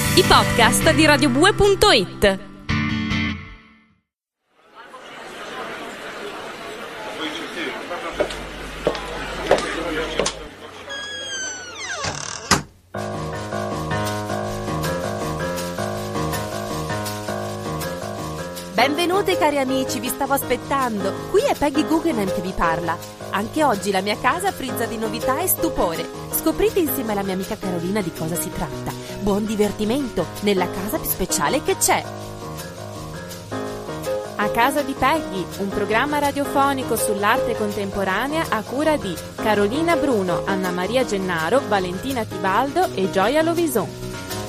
I podcast di radiobue.it. Benvenuti cari amici, vi stavo aspettando. Qui è Peggy Guggenheim che vi parla. Anche oggi la mia casa frizza di novità e stupore. Scoprite insieme alla mia amica Carolina di cosa si tratta. Buon divertimento nella casa più speciale che c'è. A casa di Peggy, un programma radiofonico sull'arte contemporanea a cura di Carolina Bruno, Anna Maria Gennaro, Valentina Tibaldo e Gioia Lovison.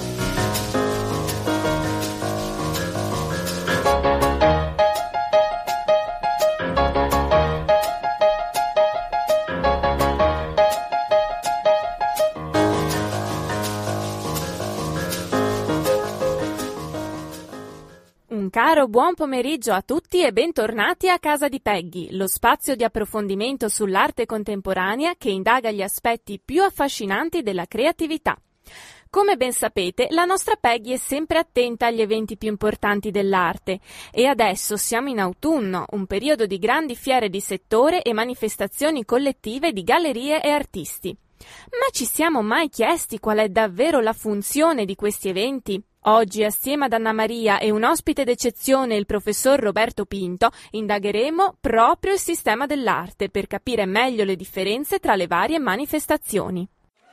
Caro buon pomeriggio a tutti e bentornati a Casa di Peggy, lo spazio di approfondimento sull'arte contemporanea che indaga gli aspetti più affascinanti della creatività. Come ben sapete, la nostra Peggy è sempre attenta agli eventi più importanti dell'arte e adesso siamo in autunno, un periodo di grandi fiere di settore e manifestazioni collettive di gallerie e artisti. Ma ci siamo mai chiesti qual è davvero la funzione di questi eventi? Oggi, assieme ad Anna Maria e un ospite d'eccezione, il professor Roberto Pinto, indagheremo proprio il sistema dell'arte per capire meglio le differenze tra le varie manifestazioni.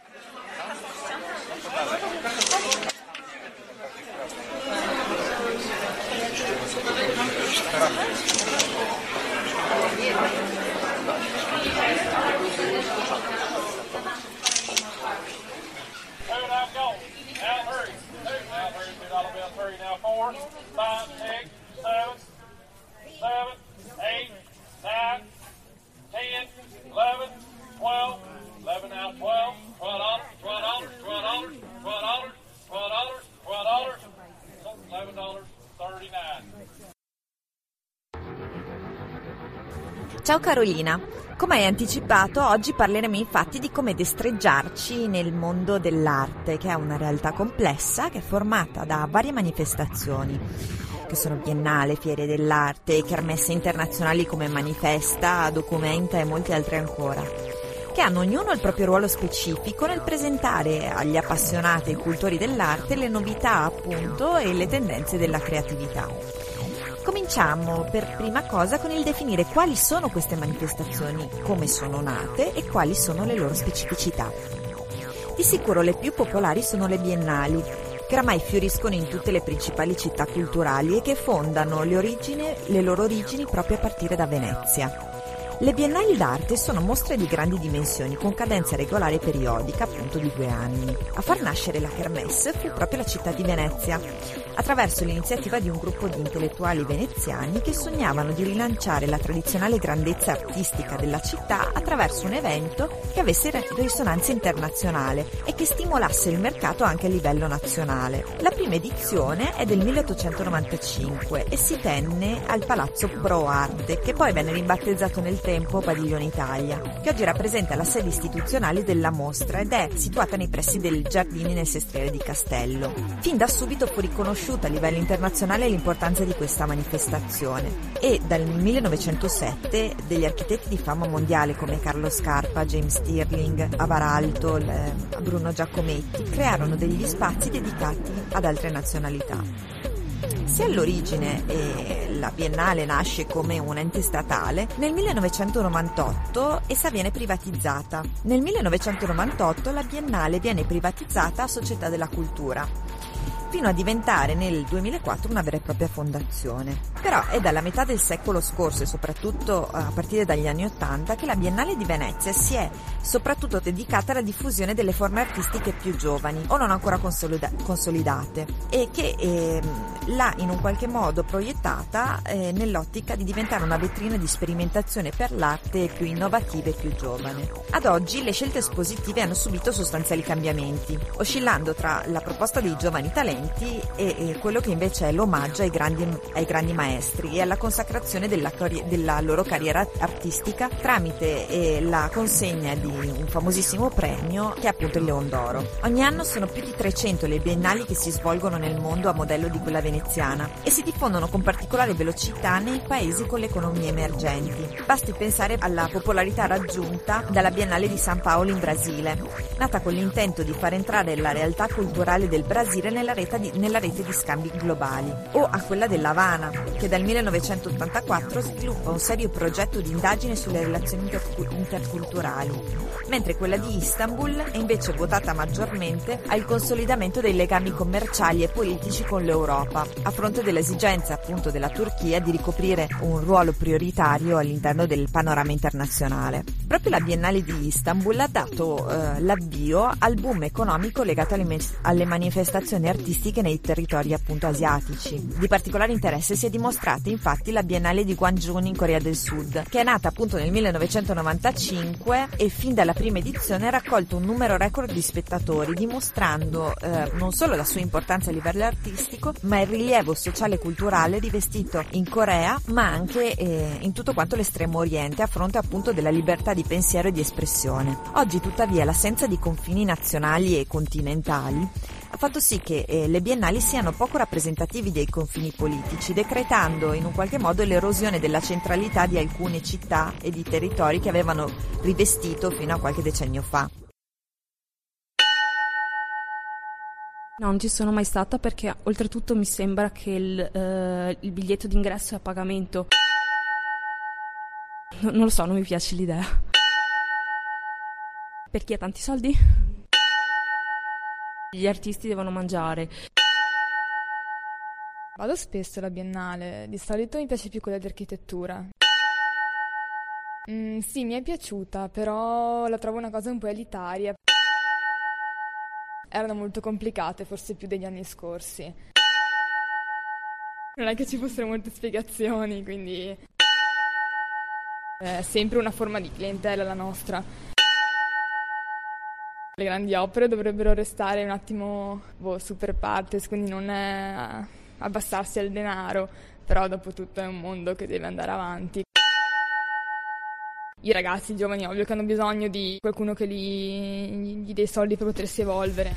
Ciao Carolina, come hai anticipato, oggi parleremo infatti di come destreggiarci nel mondo dell'arte, che è una realtà complessa che è formata da varie manifestazioni, che sono biennale, fiere dell'arte, kermesse internazionali come Manifesta, Documenta e molti altri ancora, che hanno ognuno il proprio ruolo specifico nel presentare agli appassionati e cultori dell'arte le novità appunto e le tendenze della creatività. Cominciamo per prima cosa con il definire quali sono queste manifestazioni, come sono nate e quali sono le loro specificità. Di sicuro le più popolari sono le biennali, che oramai fioriscono in tutte le principali città culturali e che fondano le loro origini proprio a partire da Venezia. Le biennali d'arte sono mostre di grandi dimensioni con cadenza regolare e periodica, appunto di 2 anni. A far nascere la kermesse fu proprio la città di Venezia, attraverso l'iniziativa di un gruppo di intellettuali veneziani che sognavano di rilanciare la tradizionale grandezza artistica della città attraverso un evento che avesse risonanza internazionale e che stimolasse il mercato anche a livello nazionale. La prima edizione è del 1895 e si tenne al Palazzo Pro Arte, che poi venne ribattezzato nel tempo Padiglione Italia, che oggi rappresenta la sede istituzionale della mostra ed è situata nei pressi del Giardini nel Sestriere di Castello. Fin da subito fu riconosciuta a livello internazionale l'importanza di questa manifestazione e dal 1907 degli architetti di fama mondiale come Carlo Scarpa, James Stirling, Avaralto, Bruno Giacometti crearono degli spazi dedicati ad altre nazionalità. Se all'origine la Biennale nasce come un ente statale, nel 1998 essa viene privatizzata. Nel 1998 la Biennale viene privatizzata a Società della Cultura, fino a diventare nel 2004 una vera e propria fondazione. Però è dalla metà del secolo scorso e soprattutto a partire dagli anni '80 che la Biennale di Venezia si è soprattutto dedicata alla diffusione delle forme artistiche più giovani o non ancora consolidate e che l'ha in un qualche modo proiettata nell'ottica di diventare una vetrina di sperimentazione per l'arte più innovativa e più giovane. Ad oggi le scelte espositive hanno subito sostanziali cambiamenti, oscillando tra la proposta dei giovani talenti emergenti e quello che invece è l'omaggio ai grandi maestri e alla consacrazione della loro carriera artistica tramite la consegna di un famosissimo premio che è appunto il Leon d'Oro. Ogni anno sono più di 300 le biennali che si svolgono nel mondo a modello di quella veneziana e si diffondono con particolare velocità nei paesi con le economie emergenti. Basti pensare alla popolarità raggiunta dalla Biennale di San Paolo in Brasile, nata con l'intento di far entrare la realtà culturale del Brasile nella rete di scambi globali, o a quella della Havana, che dal 1984 sviluppa un serio progetto di indagine sulle relazioni interculturali, mentre quella di Istanbul è invece votata maggiormente al consolidamento dei legami commerciali e politici con l'Europa, a fronte dell'esigenza appunto della Turchia di ricoprire un ruolo prioritario all'interno del panorama internazionale. Proprio la Biennale di Istanbul ha dato l'avvio al boom economico legato alle manifestazioni artistiche nei territori appunto asiatici. Di particolare interesse si è dimostrata infatti la Biennale di Gwangju in Corea del Sud, che è nata appunto nel 1995 e fin dalla prima edizione ha raccolto un numero record di spettatori, dimostrando non solo la sua importanza a livello artistico, ma il rilievo sociale e culturale rivestito in Corea, ma anche in tutto quanto l'estremo oriente, a fronte appunto della libertà di pensiero e di espressione. Oggi tuttavia l'assenza di confini nazionali e continentali ha fatto sì che le biennali siano poco rappresentativi dei confini politici, decretando in un qualche modo l'erosione della centralità di alcune città e di territori che avevano rivestito fino a qualche decennio fa. No, non ci sono mai stata perché oltretutto mi sembra che il biglietto d'ingresso è a pagamento. Non lo so, non mi piace l'idea. Per chi ha tanti soldi? Gli artisti devono mangiare. Vado spesso alla Biennale, di solito mi piace più quella di architettura. Sì, mi è piaciuta, però la trovo una cosa un po' elitaria. Erano molto complicate, forse più degli anni scorsi. Non è che ci fossero molte spiegazioni, quindi è sempre una forma di clientela la nostra. Le grandi opere dovrebbero restare un attimo super partes, quindi non è abbassarsi al denaro, però dopo tutto è un mondo che deve andare avanti. I ragazzi, i giovani, ovvio che hanno bisogno di qualcuno che gli dei soldi per potersi evolvere.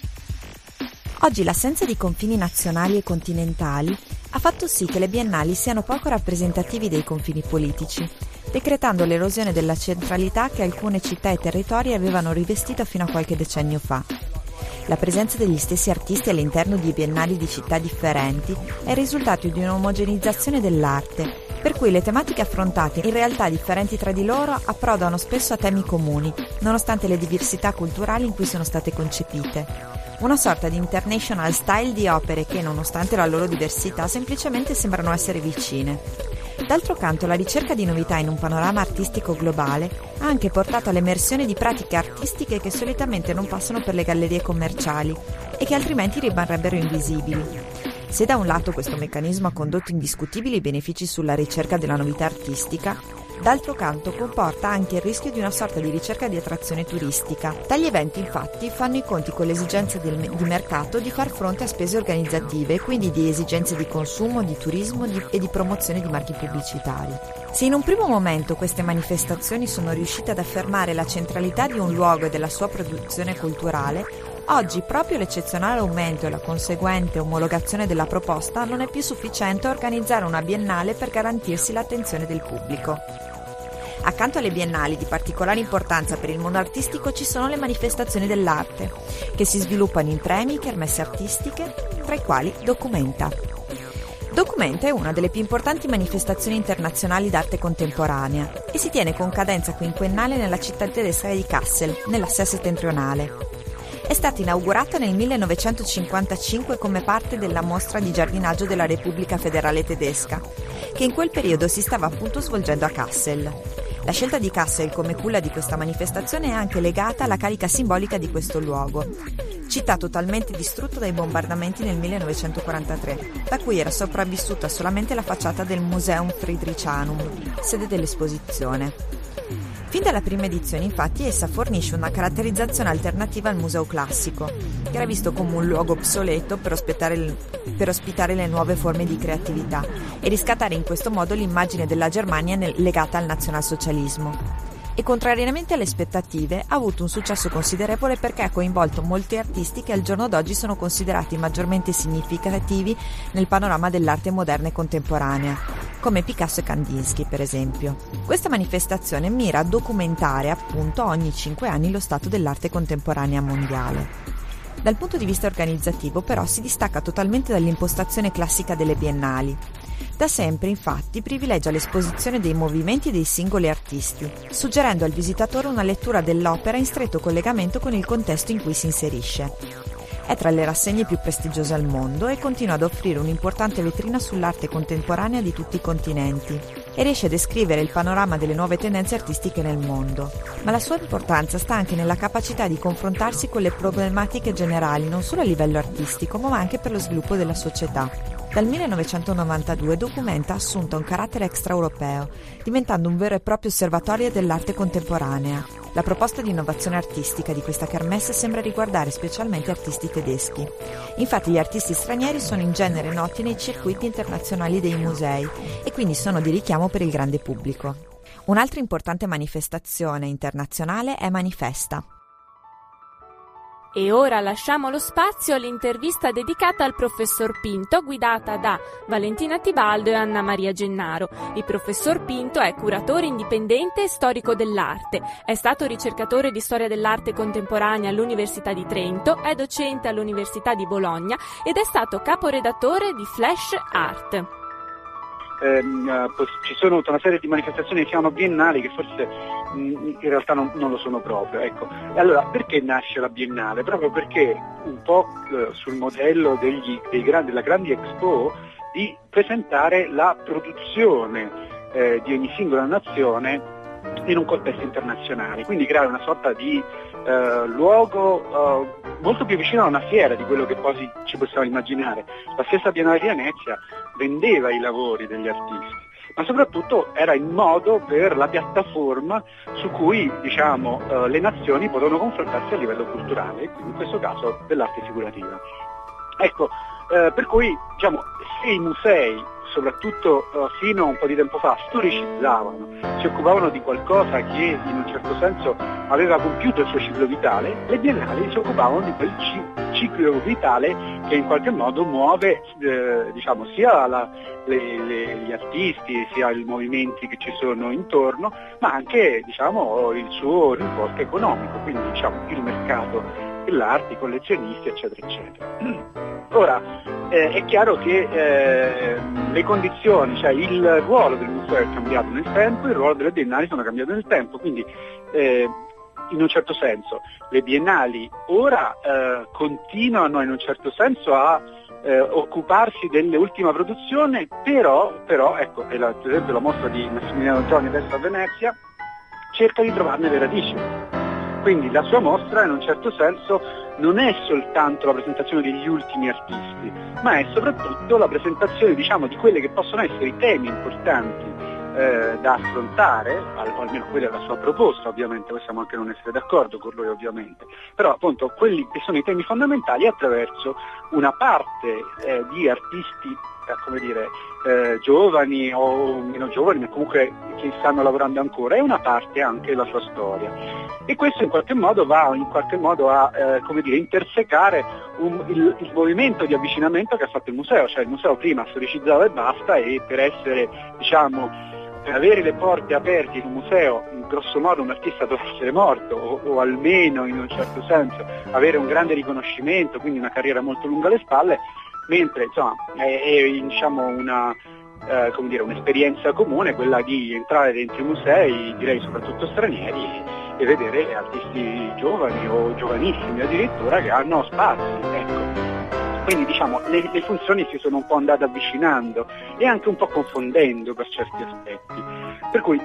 Oggi l'assenza di confini nazionali e continentali ha fatto sì che le biennali siano poco rappresentativi dei confini politici, decretando l'erosione della centralità che alcune città e territori avevano rivestito fino a qualche decennio fa. La presenza degli stessi artisti all'interno di biennali di città differenti è il risultato di un'omogenizzazione dell'arte, per cui le tematiche affrontate, in realtà differenti tra di loro, approdano spesso a temi comuni, nonostante le diversità culturali in cui sono state concepite. Una sorta di international style di opere che, nonostante la loro diversità, semplicemente sembrano essere vicine. D'altro canto, la ricerca di novità in un panorama artistico globale ha anche portato all'emersione di pratiche artistiche che solitamente non passano per le gallerie commerciali e che altrimenti rimarrebbero invisibili. Se da un lato questo meccanismo ha condotto indiscutibili benefici sulla ricerca della novità artistica, d'altro canto comporta anche il rischio di una sorta di ricerca di attrazione turistica. Tali eventi infatti fanno i conti con l'esigenza di mercato di far fronte a spese organizzative e quindi di esigenze di consumo, di turismo e di promozione di marchi pubblicitari. Se in un primo momento queste manifestazioni sono riuscite ad affermare la centralità di un luogo e della sua produzione culturale, oggi proprio l'eccezionale aumento e la conseguente omologazione della proposta non è più sufficiente a organizzare una biennale per garantirsi l'attenzione del pubblico. Accanto alle biennali di particolare importanza per il mondo artistico ci sono le manifestazioni dell'arte, che si sviluppano in premi, kermesse artistiche, tra i quali Documenta. Documenta è una delle più importanti manifestazioni internazionali d'arte contemporanea e si tiene con cadenza quinquennale nella città tedesca di Kassel, nell'Assia settentrionale. È stata inaugurata nel 1955 come parte della mostra di giardinaggio della Repubblica Federale Tedesca, che in quel periodo si stava appunto svolgendo a Kassel. La scelta di Kassel come culla di questa manifestazione è anche legata alla carica simbolica di questo luogo, città totalmente distrutta dai bombardamenti nel 1943, da cui era sopravvissuta solamente la facciata del Museum Friedrichianum, sede dell'esposizione. Fin dalla prima edizione, infatti, essa fornisce una caratterizzazione alternativa al museo classico, che era visto come un luogo obsoleto per ospitare le nuove forme di creatività e riscattare in questo modo l'immagine della Germania legata al nazionalsocialismo. E contrariamente alle aspettative ha avuto un successo considerevole perché ha coinvolto molti artisti che al giorno d'oggi sono considerati maggiormente significativi nel panorama dell'arte moderna e contemporanea, come Picasso e Kandinsky per esempio. Questa manifestazione mira a documentare appunto ogni 5 anni lo stato dell'arte contemporanea mondiale. Dal punto di vista organizzativo però si distacca totalmente dall'impostazione classica delle biennali. Da sempre, infatti, privilegia l'esposizione dei movimenti dei singoli artisti, suggerendo al visitatore una lettura dell'opera in stretto collegamento con il contesto in cui si inserisce. È tra le rassegne più prestigiose al mondo e continua ad offrire un'importante vetrina sull'arte contemporanea di tutti i continenti e riesce a descrivere il panorama delle nuove tendenze artistiche nel mondo. Ma la sua importanza sta anche nella capacità di confrontarsi con le problematiche generali non solo a livello artistico ma anche per lo sviluppo della società. Dal 1992 documenta assunto un carattere extraeuropeo, diventando un vero e proprio osservatorio dell'arte contemporanea. La proposta di innovazione artistica di questa kermesse sembra riguardare specialmente artisti tedeschi. Infatti gli artisti stranieri sono in genere noti nei circuiti internazionali dei musei e quindi sono di richiamo per il grande pubblico. Un'altra importante manifestazione internazionale è Manifesta. E ora lasciamo lo spazio all'intervista dedicata al professor Pinto, guidata da Valentina Tibaldo e Anna Maria Gennaro. Il professor Pinto è curatore indipendente e storico dell'arte. È stato ricercatore di storia dell'arte contemporanea all'Università di Trento, è docente all'Università di Bologna ed è stato caporedattore di Flash Art. Ci sono tutta una serie di manifestazioni che si chiamano biennali che forse in realtà non lo sono proprio, ecco. E allora perché nasce la biennale? Proprio perché un po' sul modello della grandi expo di presentare la produzione di ogni singola nazione in un contesto internazionale, quindi creare una sorta di luogo molto più vicino a una fiera di quello che poi ci possiamo immaginare. La stessa Biennale di Venezia vendeva i lavori degli artisti, ma soprattutto era il modo per la piattaforma su cui le nazioni potevano confrontarsi a livello culturale, quindi in questo caso dell'arte figurativa. Ecco, per cui se i musei, soprattutto fino a un po' di tempo fa, storicizzavano, si occupavano di qualcosa che in un certo senso aveva compiuto il suo ciclo vitale, le biennali si occupavano di quel ciclo vitale che in qualche modo muove sia gli artisti, sia i movimenti che ci sono intorno, ma anche il suo risvolto economico, quindi il mercato dell'arte, i collezionisti, eccetera, eccetera. Ora, è chiaro che le condizioni, cioè il ruolo del museo è cambiato nel tempo, il ruolo delle biennali sono cambiati nel tempo, quindi in un certo senso le biennali ora continuano in un certo senso a occuparsi dell'ultima produzione, però ecco, per esempio la mostra di Massimiliano Gioni adesso a Venezia cerca di trovarne le radici. Quindi la sua mostra in un certo senso non è soltanto la presentazione degli ultimi artisti, ma è soprattutto la presentazione di quelli che possono essere i temi importanti da affrontare, o almeno quella è la sua proposta, ovviamente possiamo anche non essere d'accordo con lui ovviamente, però appunto quelli che sono i temi fondamentali attraverso una parte di artisti giovani o meno giovani, ma comunque che stanno lavorando ancora, e una parte anche la sua storia. E questo in qualche modo va a intersecare il movimento di avvicinamento che ha fatto il museo, cioè il museo prima storicizzava e basta, e per essere per avere le porte aperte in un museo, in grosso modo un artista deve essere morto o almeno in un certo senso avere un grande riconoscimento, quindi una carriera molto lunga alle spalle, mentre è un'esperienza comune quella di entrare dentro i musei, direi soprattutto stranieri, e vedere artisti giovani o giovanissimi addirittura che hanno spazi, ecco. Quindi le funzioni si sono un po' andate avvicinando e anche un po' confondendo per certi aspetti. Per cui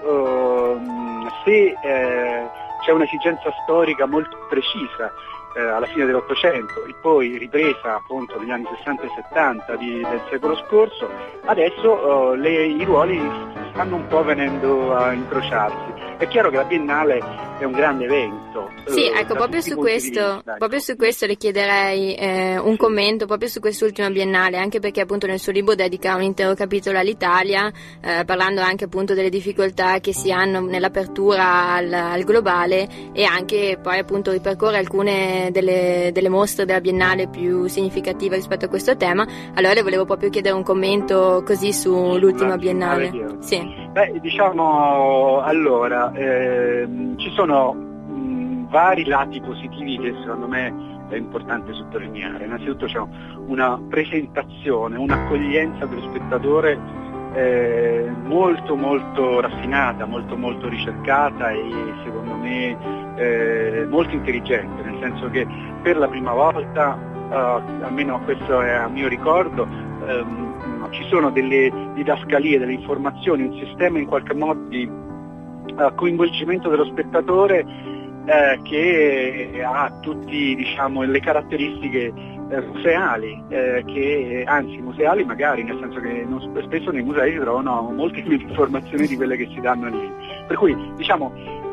se c'è un'esigenza storica molto precisa alla fine dell'Ottocento e poi ripresa appunto negli anni 60 e 70 del secolo scorso, adesso i ruoli stanno un po' venendo a incrociarsi. È chiaro che la Biennale è un grande evento. Sì, ecco, proprio su questo le chiederei un commento proprio su quest'ultima Biennale, anche perché appunto nel suo libro dedica un intero capitolo all'Italia, parlando anche appunto delle difficoltà che si hanno nell'apertura al globale, e anche poi appunto ripercorre alcune delle mostre della Biennale più significative rispetto a questo tema. Allora le volevo proprio chiedere un commento così sull'ultima Biennale. Sì. Beh, diciamo, allora, ci sono vari lati positivi che secondo me è importante sottolineare. Innanzitutto c'è una presentazione, un'accoglienza dello spettatore molto molto raffinata, molto molto ricercata e secondo me molto intelligente, nel senso che per la prima volta, almeno questo è a mio ricordo, ci sono delle didascalie, delle informazioni, un sistema in qualche modo di coinvolgimento dello spettatore che ha tutti, diciamo, le caratteristiche museali, museali magari, nel senso che spesso nei musei si trovano molte più informazioni di quelle che si danno lì. Per cui, diciamo,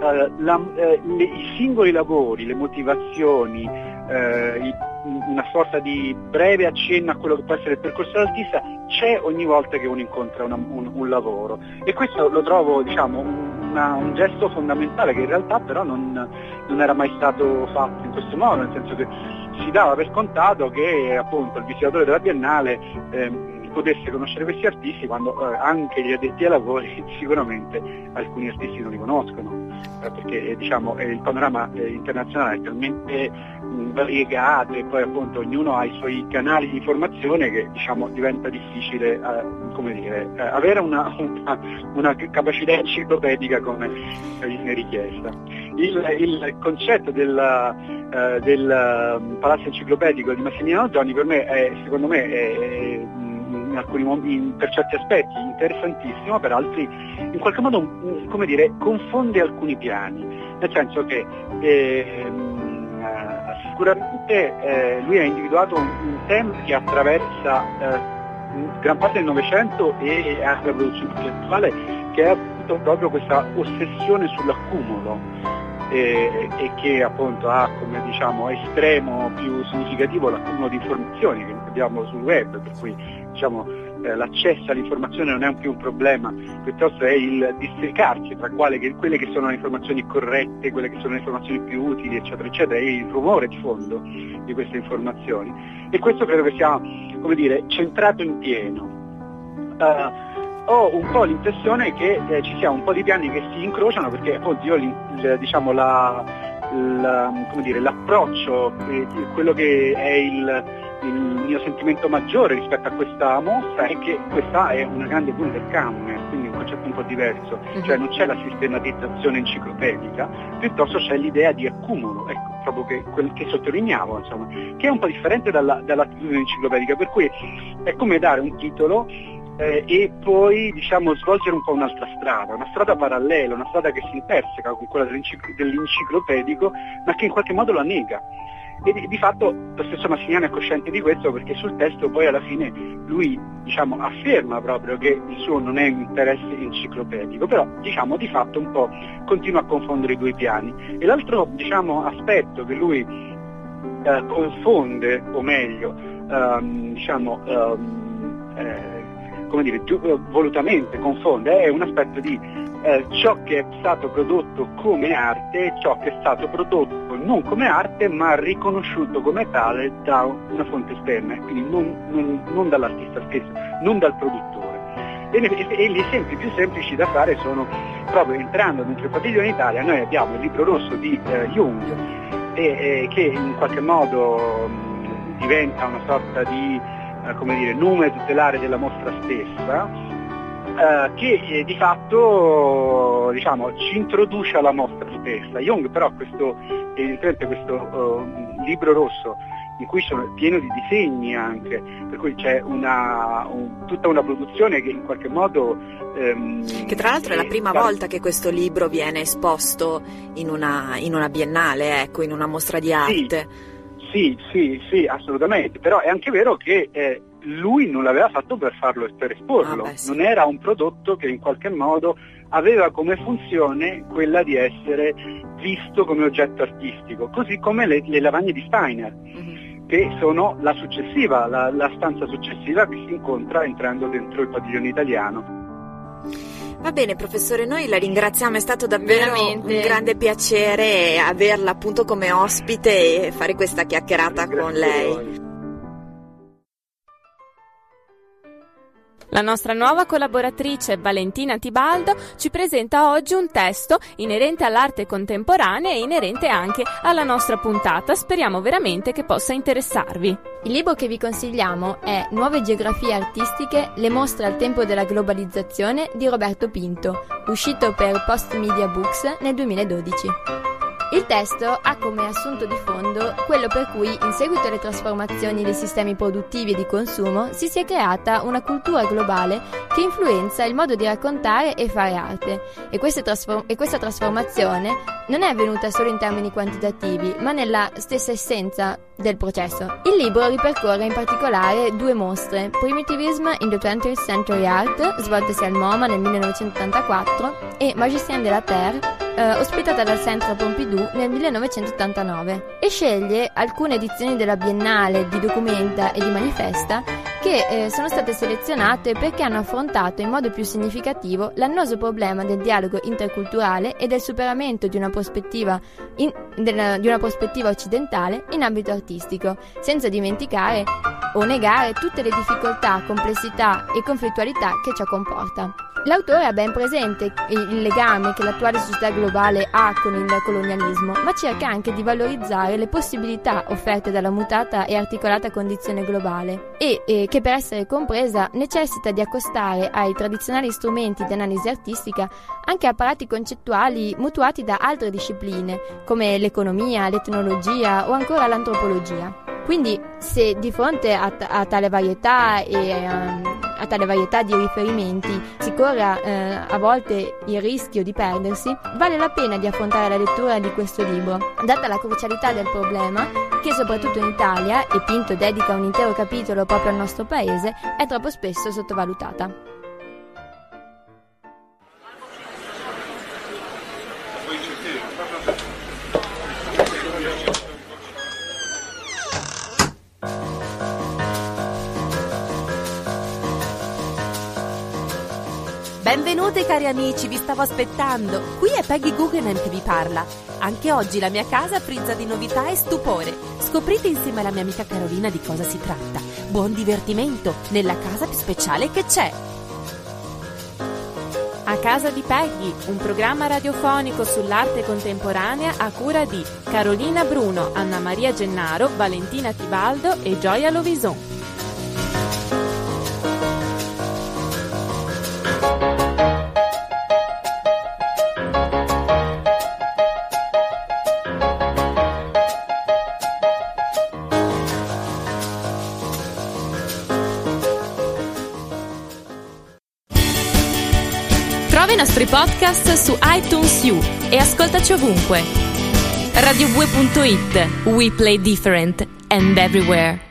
i singoli lavori, le motivazioni, una sorta di breve accenno a quello che può essere il percorso dell'artista c'è ogni volta che uno incontra un lavoro, e questo lo trovo, diciamo, un gesto fondamentale che in realtà però non era mai stato fatto in questo modo, nel senso che si dava per scontato che appunto il visitatore della Biennale potesse conoscere questi artisti, quando anche gli addetti ai lavori sicuramente alcuni artisti non li conoscono, perché diciamo il panorama internazionale è talmente variegato e poi appunto ognuno ha i suoi canali di informazione che, diciamo, diventa difficile avere una capacità enciclopedica come viene richiesta. Il concetto del Palazzo Enciclopedico di Massimiliano Gioni per me secondo me è in alcuni momenti, per certi aspetti interessantissimo, per altri in qualche modo confonde alcuni piani, nel senso che sicuramente lui ha individuato un tema che attraversa gran parte del Novecento e anche la produzione intellettuale, che è appunto proprio questa ossessione sull'accumulo e che appunto ha come, diciamo, estremo più significativo l'accumulo di informazioni che abbiamo sul web, per cui, diciamo, l'accesso all'informazione non è più un problema, piuttosto è il districarsi tra quelle che sono le informazioni corrette, quelle che sono le informazioni più utili, eccetera eccetera, e il rumore di fondo di queste informazioni, e questo credo che sia, come dire, centrato in pieno. Ho un po' l'impressione che ci sia un po' di piani che si incrociano, perché appunto io diciamo l'approccio, quello che è il mio sentimento maggiore rispetto a questa mostra è che questa è una grande Wunderkammer, quindi un concetto un po' diverso, cioè non c'è la sistematizzazione enciclopedica, piuttosto c'è l'idea di accumulo, ecco, proprio quel che sottolineavo, insomma, che è un po' differente dall'attitudine enciclopedica, per cui è come dare un titolo e poi, diciamo, svolgere un po' un'altra strada, una strada parallela, una strada che si interseca con quella dell'enciclopedico, ma che in qualche modo la nega. E di fatto lo stesso Massimiliano è cosciente di questo, perché sul testo poi alla fine lui, diciamo, afferma proprio che il suo non è un interesse enciclopedico, però, diciamo, di fatto un po' continua a confondere i due piani. E l'altro, diciamo, aspetto che lui confonde, o meglio, volutamente confonde, è un aspetto di ciò che è stato prodotto come arte e ciò che è stato prodotto non come arte ma riconosciuto come tale da una fonte esterna, quindi non dall'artista stesso, non dal produttore. E gli esempi più semplici da fare sono proprio, entrando dentro il padiglione Italia, noi abbiamo il libro rosso di Jung, che in qualche modo diventa una sorta di nume tutelare della mostra stessa, che di fatto, diciamo, ci introduce alla mostra stessa. Jung però questo libro rosso, in cui sono pieno di disegni anche, per cui c'è tutta una produzione che in qualche modo che tra l'altro è la prima volta che questo libro viene esposto in una biennale, ecco, in una mostra di arte. Sì, assolutamente, però è anche vero che lui non l'aveva fatto per esporlo, Sì. Non era un prodotto che in qualche modo aveva come funzione quella di essere visto come oggetto artistico, così come le lavagne di Steiner, che sono la successiva, la stanza successiva che si incontra entrando dentro il padiglione italiano. Va bene professore, noi la ringraziamo, è stato davvero veramente un grande piacere averla appunto come ospite e fare questa chiacchierata con lei. La nostra nuova collaboratrice Valentina Tibaldo ci presenta oggi un testo inerente all'arte contemporanea e inerente anche alla nostra puntata. Speriamo veramente che possa interessarvi. Il libro che vi consigliamo è Nuove geografie artistiche, le mostre al tempo della globalizzazione di Roberto Pinto, uscito per Post Media Books nel 2012. Il testo ha come assunto di fondo quello per cui, in seguito alle trasformazioni dei sistemi produttivi e di consumo, si sia creata una cultura globale che influenza il modo di raccontare e fare arte. E questa trasformazione non è avvenuta solo in termini quantitativi, ma nella stessa essenza del processo. Il libro ripercorre in particolare 2 mostre, Primitivism in the 20th Century Art, svoltesi al MoMA nel 1984, e Magicien de la Terre, ospitata dal Centre Pompidou nel 1989, e sceglie alcune edizioni della Biennale di Documenta e di Manifesta che sono state selezionate perché hanno affrontato in modo più significativo l'annoso problema del dialogo interculturale e del superamento di una prospettiva occidentale in ambito artistico, senza dimenticare o negare tutte le difficoltà, complessità e conflittualità che ciò comporta. L'autore ha ben presente il legame che l'attuale società globale ha con il colonialismo, ma cerca anche di valorizzare le possibilità offerte dalla mutata e articolata condizione globale e che per essere compresa necessita di accostare ai tradizionali strumenti di analisi artistica anche apparati concettuali mutuati da altre discipline come l'economia, l'etnologia o ancora l'antropologia. Quindi, se di fronte a tale varietà e a tale varietà di riferimenti si corre a volte il rischio di perdersi, vale la pena di affrontare la lettura di questo libro, data la crucialità del problema che soprattutto in Italia, e Pinto dedica un intero capitolo proprio al nostro paese, è troppo spesso sottovalutata. Benvenute cari amici, vi stavo aspettando. Qui è Peggy Guggenheim che vi parla. Anche oggi la mia casa è frizza di novità e stupore. Scoprite insieme alla mia amica Carolina di cosa si tratta. Buon divertimento nella casa più speciale che c'è. A casa di Peggy, un programma radiofonico sull'arte contemporanea a cura di Carolina Bruno, Anna Maria Gennaro, Valentina Tibaldo e Gioia Lovison. Trova i nostri podcast su iTunes U e ascoltaci ovunque. Radio2.it. We play different and everywhere.